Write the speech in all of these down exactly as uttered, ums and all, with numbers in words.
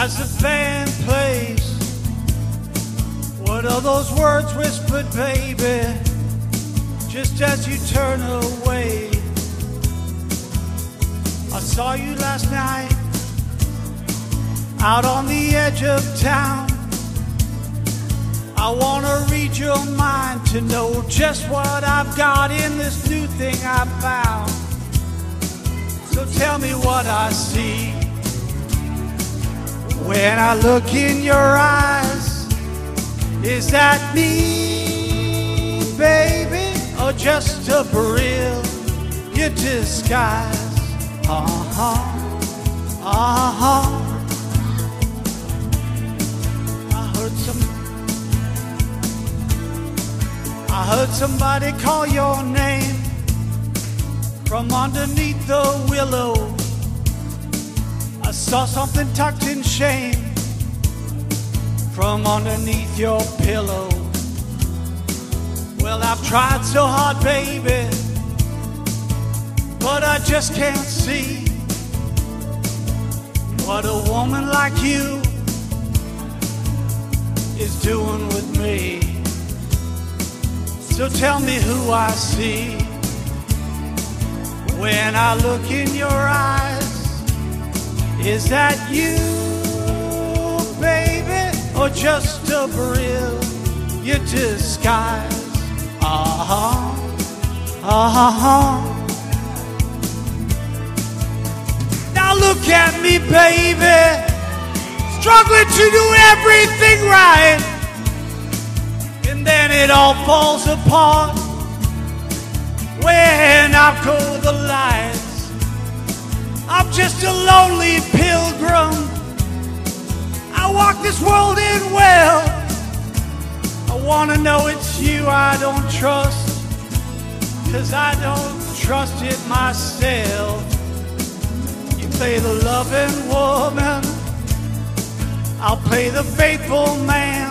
As the band plays, what are those words whispered, baby, just as you turn away? I saw you last night out on the edge of town. I wanna read your mind to know just what I've got in this new thing I found. So tell me what I see when I look in your eyes. Is that me, baby, or just a brilliant disguise? Uh-huh, uh-huh. I heard some I heard somebody call your name from underneath the willow. I saw something tucked in shame from underneath your pillow. Well, I've tried so hard, baby, but I just can't see what a woman like you is doing with me. So tell me who I see when I look in your eyes. Is that you, baby, or just a brilliant disguise? Uh-huh, uh-huh. Now look at me, baby, struggling to do everything right, and then it all falls apart when I go the lights. I'm just a lonely pilgrim. I walk this world in well. I wanna know it's you I don't trust, 'cause I don't trust it myself. You play the loving woman, I'll play the faithful man.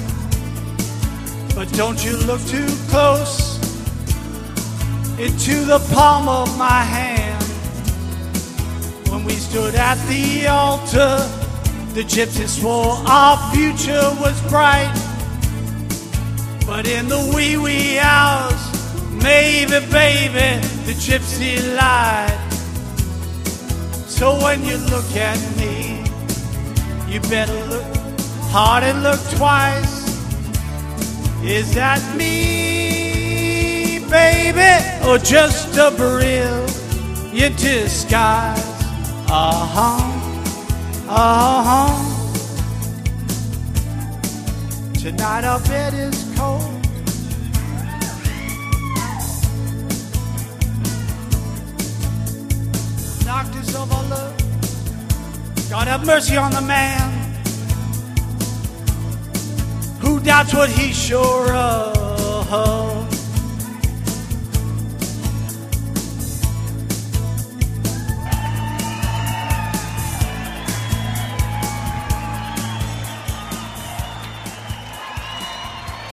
But don't you look too close into the palm of my hand. When we stood at the altar, the gypsies swore our future was bright. But in the wee wee hours, maybe, baby, the gypsy lied. So when you look at me, you better look hard and look twice. Is that me, baby, or just a brilliant disguise? Uh-huh, uh-huh. Tonight our bed is cold. Doctors of our love, God have mercy on the man who doubts what he's sure of.